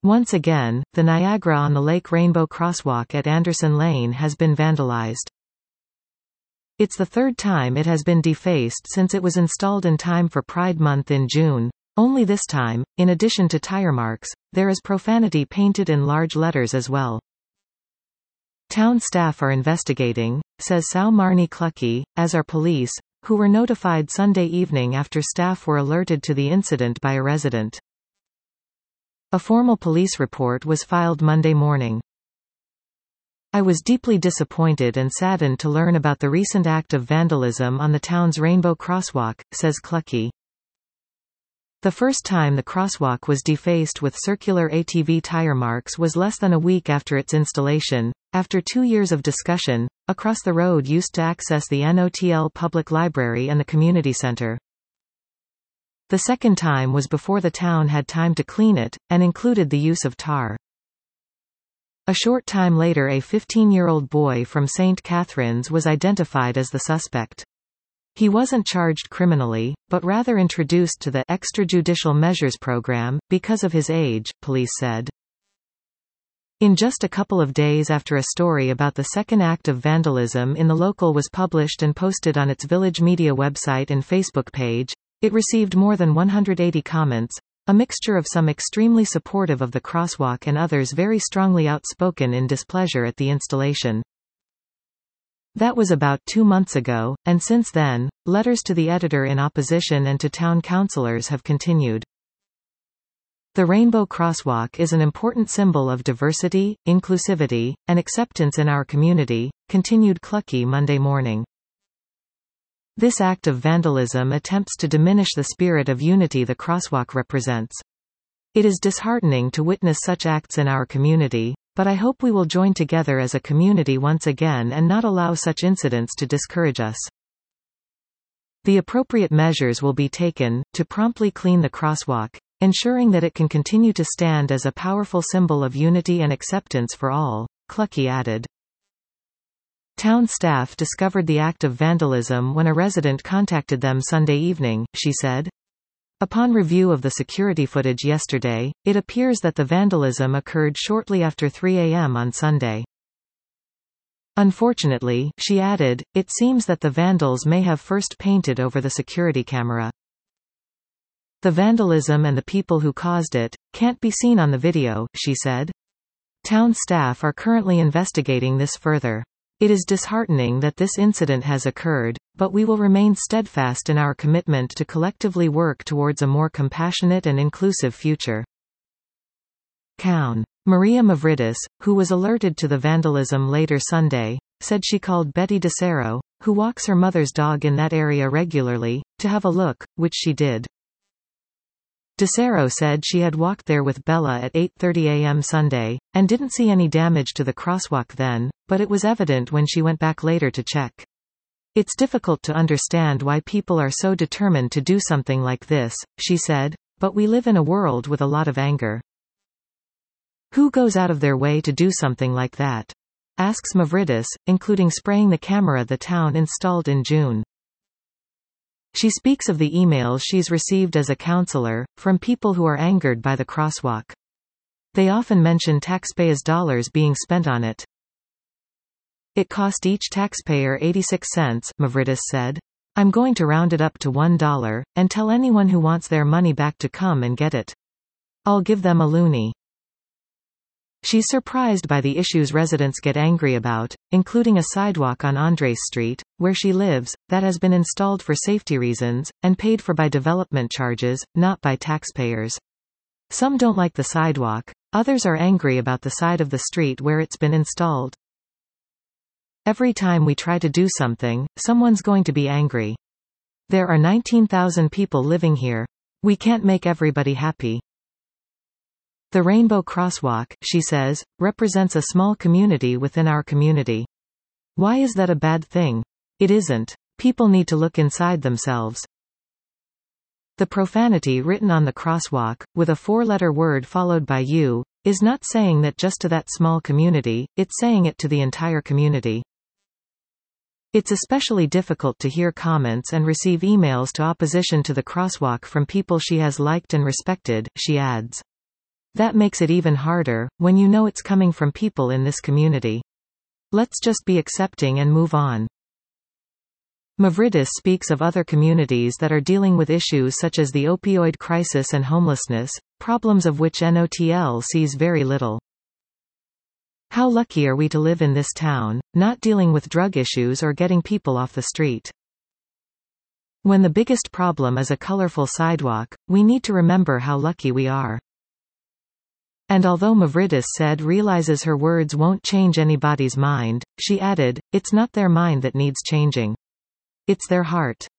Once again, the Niagara-on-the-Lake Rainbow Crosswalk at Anderson Lane has been vandalized. It's the third time it has been defaced since it was installed in time for Pride Month in June. Only this time, in addition to tire marks, there is profanity painted in large letters as well. Town staff are investigating, says São Marni Clucky, as are police, who were notified Sunday evening after staff were alerted to the incident by a resident. A formal police report was filed Monday morning. I was deeply disappointed and saddened to learn about the recent act of vandalism on the town's Rainbow Crosswalk, says Clucky. The first time the crosswalk was defaced with circular ATV tire marks was less than a week after its installation. After 2 years of discussion, across the road used to access the NOTL Public Library and the community center. The second time was before the town had time to clean it, and included the use of tar. A short time later, a 15-year-old boy from St. Catharines was identified as the suspect. He wasn't charged criminally, but rather introduced to the extrajudicial measures program, because of his age, police said. In just a couple of days after a story about the second act of vandalism in the local was published and posted on its village media website and Facebook page, it received more than 180 comments, a mixture of some extremely supportive of the crosswalk and others very strongly outspoken in displeasure at the installation. That was about 2 months ago, and since then, letters to the editor in opposition and to town councillors have continued. The Rainbow Crosswalk is an important symbol of diversity, inclusivity, and acceptance in our community, continued Clucky Monday morning. This act of vandalism attempts to diminish the spirit of unity the crosswalk represents. It is disheartening to witness such acts in our community, but I hope we will join together as a community once again and not allow such incidents to discourage us. The appropriate measures will be taken, to promptly clean the crosswalk, ensuring that it can continue to stand as a powerful symbol of unity and acceptance for all, Clucky added. Town staff discovered the act of vandalism when a resident contacted them Sunday evening, she said. Upon review of the security footage yesterday, it appears that the vandalism occurred shortly after 3 a.m. on Sunday. Unfortunately, she added, it seems that the vandals may have first painted over the security camera. The vandalism and the people who caused it can't be seen on the video, she said. Town staff are currently investigating this further. It is disheartening that this incident has occurred, but we will remain steadfast in our commitment to collectively work towards a more compassionate and inclusive future. Count. Maria Mavridis, who was alerted to the vandalism later Sunday, said she called Betty DeCero, who walks her mother's dog in that area regularly, to have a look, which she did. DeCero said she had walked there with Bella at 8:30 a.m. Sunday, and didn't see any damage to the crosswalk then, but it was evident when she went back later to check. It's difficult to understand why people are so determined to do something like this, she said, but we live in a world with a lot of anger. Who goes out of their way to do something like that? Asks Mavridis, including spraying the camera the town installed in June. She speaks of the emails she's received as a counselor, from people who are angered by the crosswalk. They often mention taxpayers' dollars being spent on it. It cost each taxpayer 86 cents, Mavridis said. I'm going to round it up to $1, and tell anyone who wants their money back to come and get it. I'll give them a loonie. She's surprised by the issues residents get angry about, including a sidewalk on Andres Street, where she lives, that has been installed for safety reasons, and paid for by development charges, not by taxpayers. Some don't like the sidewalk, others are angry about the side of the street where it's been installed. Every time we try to do something, someone's going to be angry. There are 19,000 people living here. We can't make everybody happy. The Rainbow Crosswalk, she says, represents a small community within our community. Why is that a bad thing? It isn't. People need to look inside themselves. The profanity written on the crosswalk, with a 4-letter word followed by U, is not saying that just to that small community, it's saying it to the entire community. It's especially difficult to hear comments and receive emails to opposition to the crosswalk from people she has liked and respected, she adds. That makes it even harder, when you know it's coming from people in this community. Let's just be accepting and move on. Mavridis speaks of other communities that are dealing with issues such as the opioid crisis and homelessness, problems of which NOTL sees very little. How lucky are we to live in this town, not dealing with drug issues or getting people off the street. When the biggest problem is a colorful sidewalk, we need to remember how lucky we are. And although Mavridis said realizes her words won't change anybody's mind, she added, it's not their mind that needs changing. It's their heart.